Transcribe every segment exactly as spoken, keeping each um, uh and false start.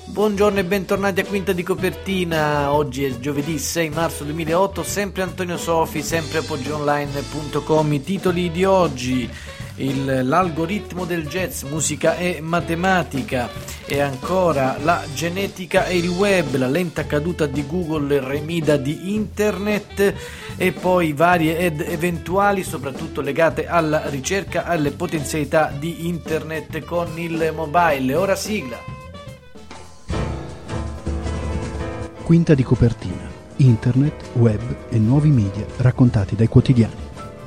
Buongiorno e bentornati a Quinta di Copertina. Oggi è giovedì sei marzo duemilaotto, sempre Antonio Sofi, sempre appoggeonline punto com. I titoli di oggi: il, l'algoritmo del jazz, musica e matematica, e ancora la genetica e il web, la lenta caduta di Google, remida di internet, e poi varie ed eventuali, soprattutto legate alla ricerca, alle potenzialità di internet con il mobile. Ora sigla. Quinta di Copertina, internet, web e nuovi media raccontati dai quotidiani.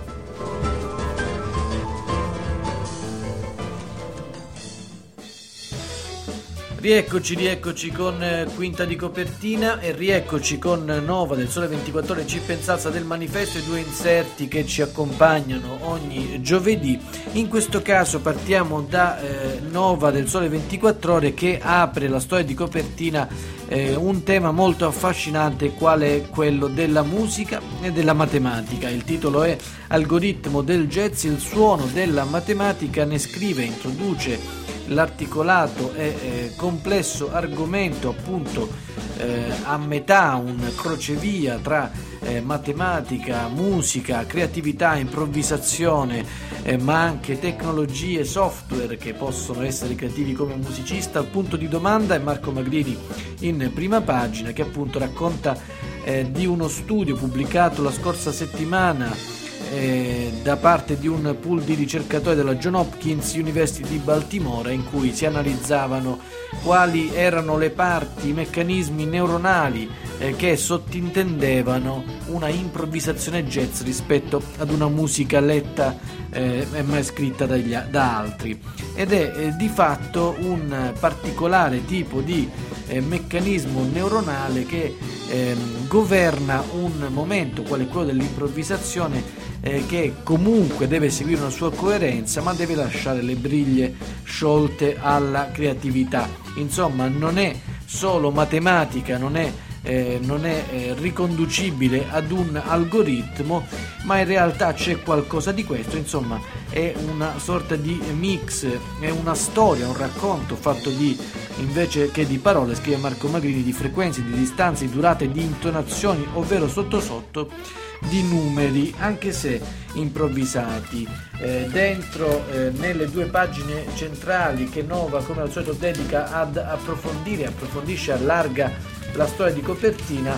Rieccoci, rieccoci con Quinta di Copertina e rieccoci con Nova del Sole ventiquattro Ore, Chip and Salsa del Manifesto, i due inserti che ci accompagnano ogni giovedì. In questo caso partiamo da eh, Nova del Sole ventiquattro Ore, che apre la storia di copertina eh, un tema molto affascinante, quale è quello della musica e della matematica. Il titolo è Algoritmo del jazz, il suono della matematica. Ne scrive e introduce l'articolato e eh, complesso argomento, appunto eh, a metà, un crocevia tra eh, matematica, musica, creatività, improvvisazione, eh, ma anche tecnologie, software che possono essere creativi come musicista. Il punto di domanda è Marco Magrini in prima pagina, che appunto racconta eh, di uno studio pubblicato la scorsa settimana Eh, da parte di un pool di ricercatori della Johns Hopkins University di Baltimora, in cui si analizzavano quali erano le parti, i meccanismi neuronali eh, che sottintendevano una improvvisazione jazz rispetto ad una musica letta eh, e mai scritta dagli, da altri, ed è eh, di fatto un particolare tipo di eh, meccanismo neuronale che eh, governa un momento quale quello dell'improvvisazione, Eh, che comunque deve seguire una sua coerenza, ma deve lasciare le briglie sciolte alla creatività. Insomma, non è solo matematica, non è, eh, non è eh, riconducibile ad un algoritmo, ma in realtà c'è qualcosa di questo. Insomma, è una sorta di mix, è una storia, un racconto fatto di, invece che di parole, scrive Marco Magrini, di frequenze, di distanze, di durate, di intonazioni, ovvero sotto sotto di numeri, anche se improvvisati. Eh, dentro eh, nelle due pagine centrali che Nova, come al solito, dedica ad approfondire, approfondisce, allarga la storia di copertina,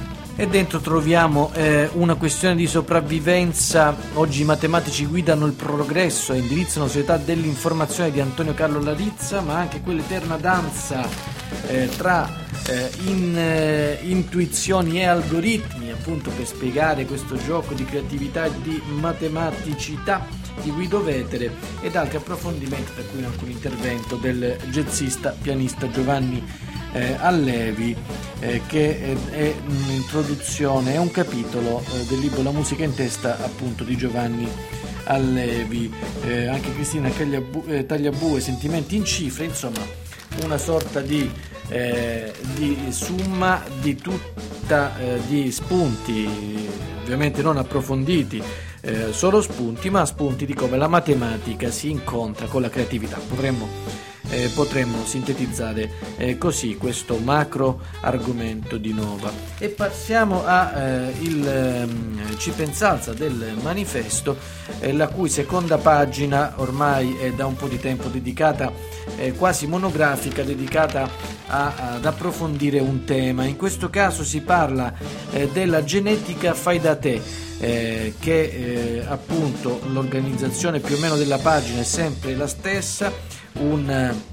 e dentro troviamo eh, una questione di sopravvivenza. Oggi i matematici guidano il progresso e indirizzano la società dell'informazione di Antonio Carlo Larizza, ma anche quell'eterna danza eh, tra eh, in, eh, intuizioni e algoritmi, appunto per spiegare questo gioco di creatività e di matematicità, di Guido Vetere, ed altri approfondimenti, tra cui anche un intervento del jazzista pianista Giovanni eh, Allevi, eh, che è, è un'introduzione, è un capitolo eh, del libro La musica in testa, appunto, di Giovanni Allevi. Eh, anche Cristina Tagliabue, eh, Tagliabue, Sentimenti in cifre, insomma una sorta di, eh, di summa di tutta eh, di spunti, ovviamente non approfonditi, eh, solo spunti, ma spunti di come la matematica si incontra con la creatività. Potremmo Eh, potremmo sintetizzare eh, così questo macro argomento di Nova. E passiamo a eh, il eh, Chip and Salsa del Manifesto, eh, la cui seconda pagina ormai è da un po' di tempo dedicata, eh, quasi monografica, dedicata a, ad approfondire un tema. In questo caso si parla eh, della genetica fai da te, eh, che eh, appunto l'organizzazione più o meno della pagina è sempre la stessa. Un,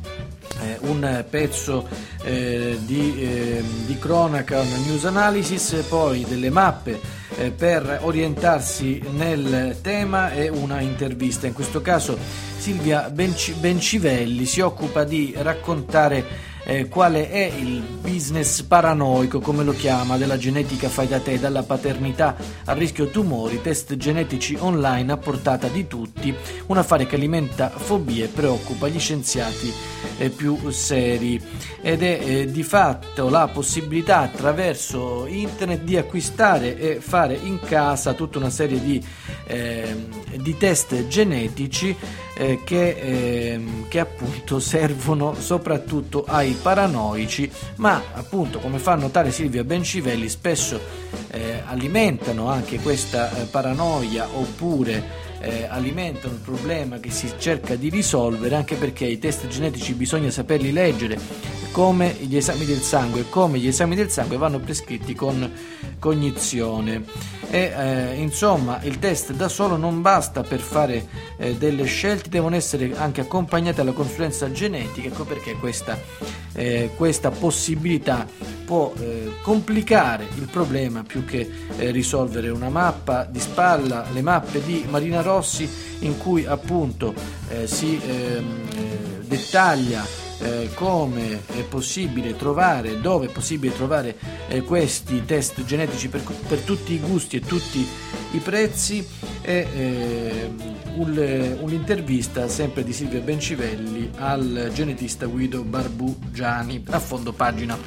eh, un pezzo eh, di, eh, di cronaca, una news analysis, poi delle mappe eh, per orientarsi nel tema e una intervista. In questo caso Silvia Benci- Bencivelli si occupa di raccontare Eh, quale è il business paranoico, come lo chiama, della genetica fai da te, dalla paternità al rischio tumori, test genetici online a portata di tutti, un affare che alimenta fobie e preoccupa gli scienziati eh, più seri, ed è eh, di fatto la possibilità attraverso internet di acquistare e fare in casa tutta una serie di, eh, di test genetici eh, che, eh, che appunto servono soprattutto ai paranoici, ma appunto, come fa notare Silvia Bencivelli, spesso eh, alimentano anche questa eh, paranoia, oppure Eh, alimentano il problema che si cerca di risolvere, anche perché i test genetici bisogna saperli leggere come gli esami del sangue, come gli esami del sangue vanno prescritti con cognizione e eh, insomma il test da solo non basta per fare eh, delle scelte, devono essere anche accompagnate alla consulenza genetica. Ecco perché questa, eh, questa possibilità può eh, complicare il problema più che eh, risolvere. Una mappa di spalla, le mappe di Marina Rossi, in cui appunto eh, si ehm, dettaglia Eh, come è possibile trovare, dove è possibile trovare eh, questi test genetici per, per tutti i gusti e tutti i prezzi, e eh, un, un'intervista sempre di Silvia Bencivelli al genetista Guido Barbugiani a fondo pagina.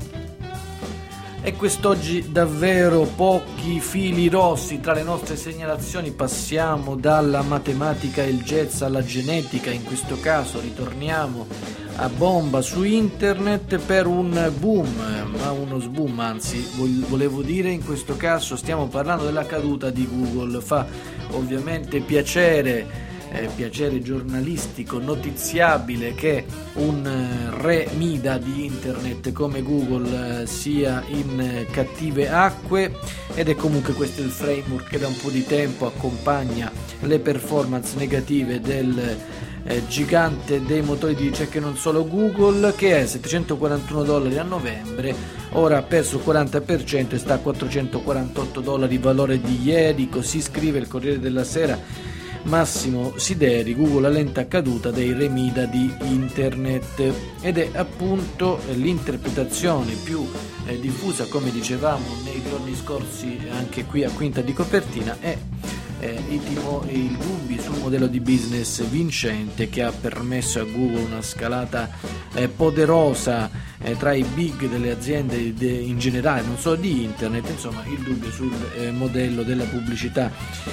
E quest'oggi davvero pochi fili rossi tra le nostre segnalazioni. Passiamo dalla matematica e il jazz alla genetica. In questo caso ritorniamo a bomba su internet per un boom, ma uno sboom anzi volevo dire. In questo caso stiamo parlando della caduta di Google. Fa ovviamente piacere Eh, piacere giornalistico, notiziabile, che un eh, re Mida di internet come Google eh, sia in eh, cattive acque, ed è comunque questo il framework che da un po' di tempo accompagna le performance negative del eh, gigante dei motori di ricerca, non solo Google, che è settecentoquarantuno dollari a novembre, ora ha perso il quaranta per cento e sta a quattrocentoquarantotto dollari, valore di ieri. Così scrive il Corriere della Sera Massimo Sideri. Google a lenta caduta dei re Mida di internet, ed è appunto l'interpretazione più eh, diffusa, come dicevamo nei giorni scorsi anche qui a Quinta di Copertina, è eh, i, timo, i dubbi sul modello di business vincente che ha permesso a Google una scalata eh, poderosa eh, tra i big delle aziende de, in generale, non solo di internet. Insomma, il dubbio sul eh, modello della pubblicità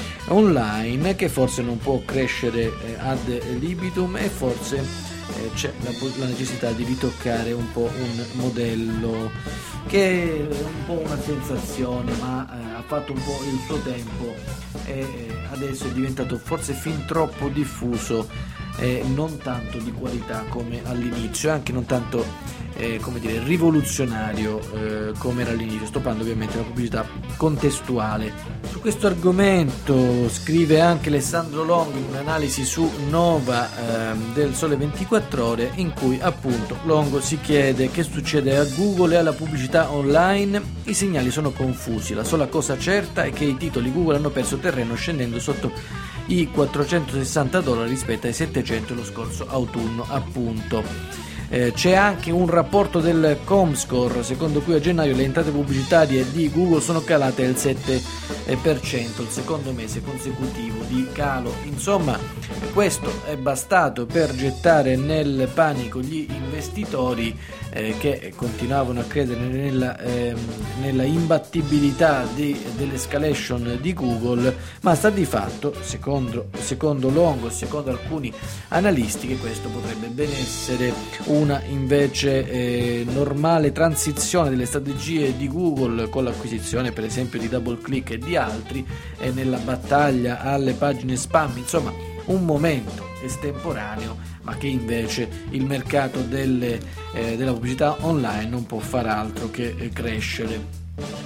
online, che forse non può crescere eh, ad libitum, e forse eh, c'è la, la necessità di ritoccare un po' un modello che è un po' una sensazione, ma eh, ha fatto un po' il suo tempo e eh, adesso è diventato forse fin troppo diffuso e non tanto di qualità come all'inizio, anche non tanto eh, come dire rivoluzionario eh, come era all'inizio. Sto parlando ovviamente della pubblicità contestuale. Su questo argomento scrive anche Alessandro Longo in un'analisi su Nova eh, del Sole ventiquattro Ore, in cui appunto Longo si chiede che succede a Google e alla pubblicità online. I segnali sono confusi, la sola cosa certa è che i titoli Google hanno perso terreno scendendo sotto i quattrocentosessanta dollari rispetto ai settecento lo scorso autunno, appunto. Eh, c'è anche un rapporto del Comscore secondo cui a gennaio le entrate pubblicitarie di Google sono calate del sette per cento, il secondo mese consecutivo di calo. Insomma, questo è bastato per gettare nel panico gli investitori eh, che continuavano a credere nella, eh, nella imbattibilità di, dell'escalation di Google, ma sta di fatto, secondo, secondo Longo e secondo alcuni analisti, che questo potrebbe ben essere una invece eh, normale transizione delle strategie di Google con l'acquisizione per esempio di DoubleClick e di altri e nella battaglia alle pagine spam. Insomma, un momento estemporaneo, ma che invece il mercato delle, eh, della pubblicità online non può far altro che eh, crescere.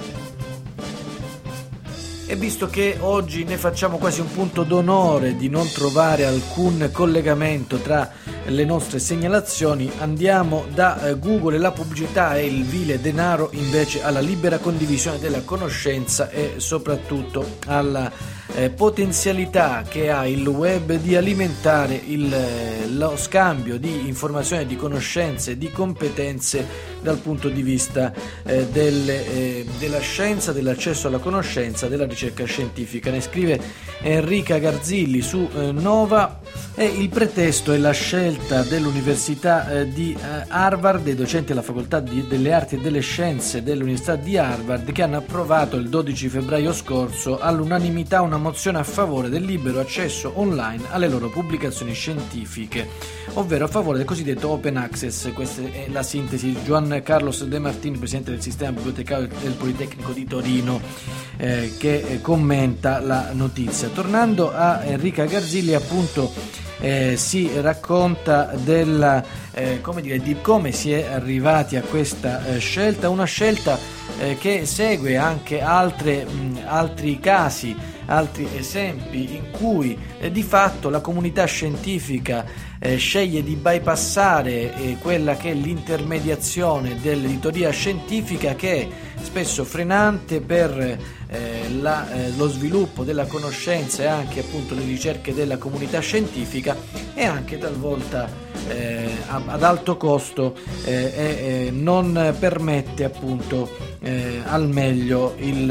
E visto che oggi ne facciamo quasi un punto d'onore di non trovare alcun collegamento tra le nostre segnalazioni, andiamo da Google e la pubblicità e il vile denaro invece alla libera condivisione della conoscenza e soprattutto alla eh, potenzialità che ha il web di alimentare il, lo scambio di informazioni, di conoscenze, di competenze dal punto di vista eh, del, eh, della scienza, dell'accesso alla conoscenza, della ricerca scientifica. Ne scrive Enrica Garzilli su eh, Nova, e il pretesto è la scelta dell'Università eh, di eh, Harvard, dei docenti alla Facoltà di, delle Arti e delle Scienze dell'Università di Harvard, che hanno approvato il dodici febbraio scorso all'unanimità una mozione a favore del libero accesso online alle loro pubblicazioni scientifiche, ovvero a favore del cosiddetto open access. Questa è la sintesi. Juan Carlos De Martini, presidente del sistema bibliotecario del Politecnico di Torino, eh, che eh, commenta la notizia. Tornando a Enrica Garzilli, appunto, eh, si racconta della, eh, come dire, di come si è arrivati a questa eh, scelta, una scelta eh, che segue anche altre, mh, altri casi, altri esempi in cui eh, di fatto la comunità scientifica eh, sceglie di bypassare eh, quella che è l'intermediazione dell'editoria scientifica, che è spesso frenante per eh, la, eh, lo sviluppo della conoscenza e anche appunto le ricerche della comunità scientifica, e anche talvolta eh, ad alto costo eh, e eh, non permette appunto eh, al meglio il,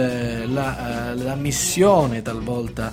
la, la missione talvolta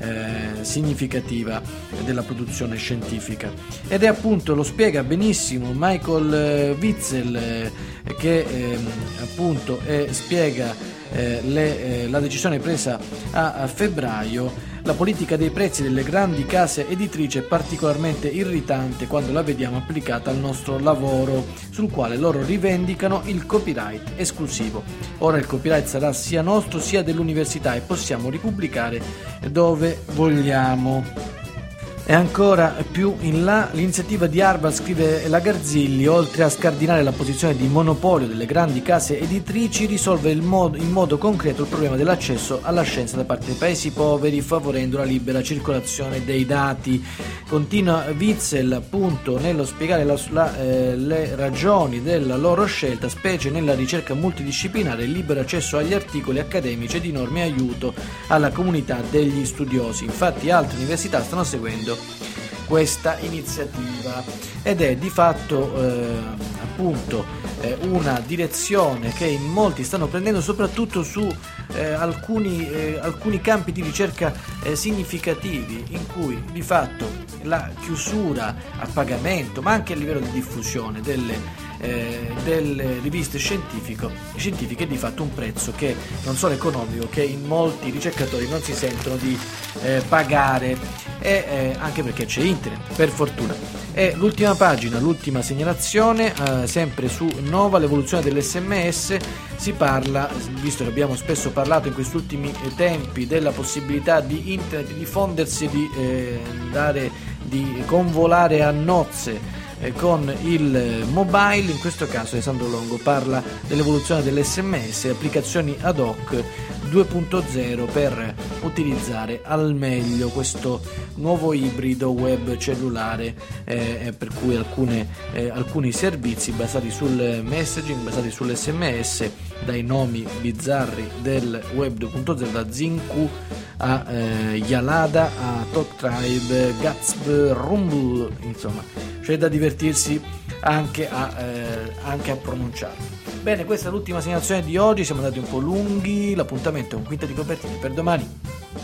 eh, significativa della produzione scientifica. Ed è appunto, lo spiega benissimo Michael Witzel, eh, che eh, appunto eh, spiega eh, le, eh, la decisione presa a, a febbraio. La politica dei prezzi delle grandi case editrici è particolarmente irritante quando la vediamo applicata al nostro lavoro, sul quale loro rivendicano il copyright esclusivo. Ora il copyright sarà sia nostro sia dell'università e possiamo ripubblicare dove vogliamo. E ancora più in là, l'iniziativa di Harvard, scrive la Garzilli, oltre a scardinare la posizione di monopolio delle grandi case editrici, risolve il modo, in modo concreto il problema dell'accesso alla scienza da parte dei paesi poveri, favorendo la libera circolazione dei dati. Continua Witzel appunto nello spiegare la, la, eh, le ragioni della loro scelta, specie nella ricerca multidisciplinare, il libero accesso agli articoli accademici e di norme e aiuto alla comunità degli studiosi. Infatti altre università stanno seguendo questa iniziativa ed è di fatto eh, appunto eh, una direzione che in molti stanno prendendo, soprattutto su eh, alcuni, eh, alcuni campi di ricerca eh, significativi, in cui di fatto la chiusura a pagamento, ma anche a livello di diffusione delle Eh, delle riviste scientifiche è di fatto un prezzo che non solo economico, che in molti ricercatori non si sentono di eh, pagare, e eh, anche perché c'è internet, per fortuna. E l'ultima pagina, l'ultima segnalazione, eh, sempre su Nova, l'evoluzione dell'esse emme esse. Si parla, visto che abbiamo spesso parlato in questi ultimi tempi della possibilità di internet di diffondersi, di eh, andare, di convolare a nozze con il mobile. In questo caso Alessandro Longo parla dell'evoluzione dell'esse emme esse, applicazioni ad hoc due punto zero per utilizzare al meglio questo nuovo ibrido web cellulare, eh, per cui alcune, eh, alcuni servizi basati sul messaging, basati sull'esse emme esse, dai nomi bizzarri del web due punto zero, da Zinku a eh, Yalada a TalkTribe, Gatsby, Rumble, insomma c'è da divertirsi anche a, eh, anche a pronunciarlo. Bene, questa è l'ultima segnalazione di oggi, siamo andati un po' lunghi, l'appuntamento è un Quinta di Copertina per domani.